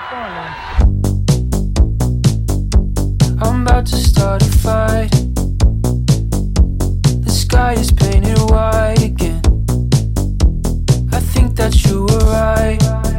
I'm about to start a fight. The sky is painted white again. I think that you were right.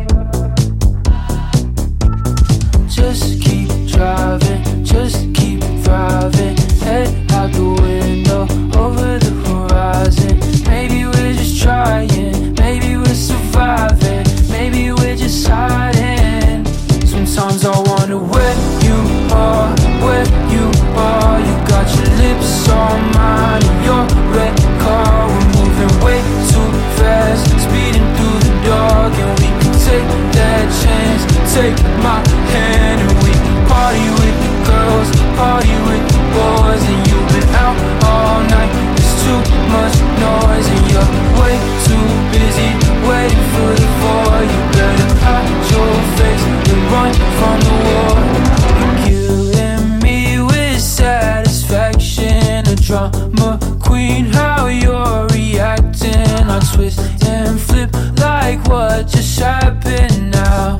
Just keep driving, just keep thriving. Head out the window, over the horizon. Maybe we're just trying, maybe we're surviving, maybe we're just hiding. Sometimes I wonder where you are, where you are. You got your lips on mine in your red car. We're moving way too fast, speeding through the dark. And we can take that chance, take my hand. And we can party with the girls, party with the boys. And you've been out all night, there's too much noise. And you're way too busy waiting for the void. You better hide your face and run from the war. You're killing me with satisfaction. A drama queen, how you're reacting. I twist and flip like what just happened now.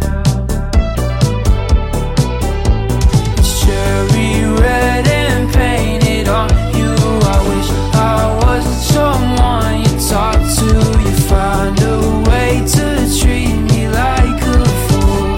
It's cherry red and painted on you. I wish I was someone you talk to. You find a way to treat me like a fool.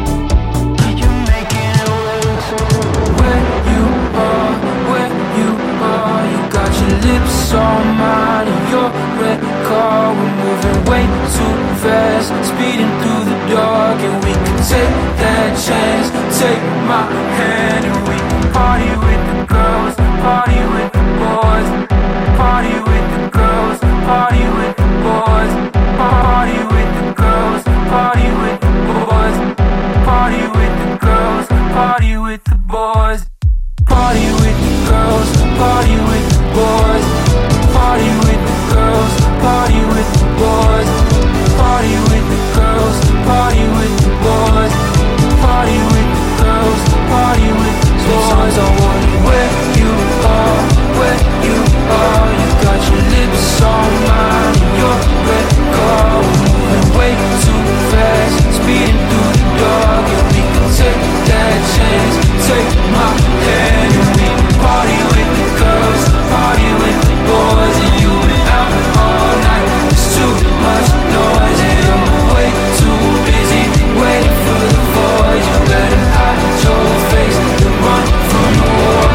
You're making it way too. Where you are, where you are. You got your lips on mine in your red car. We're moving way too fast, speeding through the dark. And we can take that chance, take my hand. And we can party with the girls, party with the boys. Party with the girls, party with the boys. Party with the girls, party with the boys. Party with the girls, party with the boys. Party with the girls, party with the boys. Party with the girls, party with the boys. Party with the girls, party with the boys. Party with the girls, party with the boys. Sometimes I wonder where you are, where you are. You got your lips on mine in your red car. We're moving way too fast, speeding through the dark. And we can take that chance, take my hand. And we can party with the girls, party with the boys. And you've been out all night, there's too much noise. And you're way too busy waiting for the void. You better hide your face and run from the war.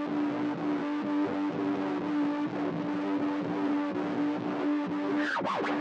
Wow.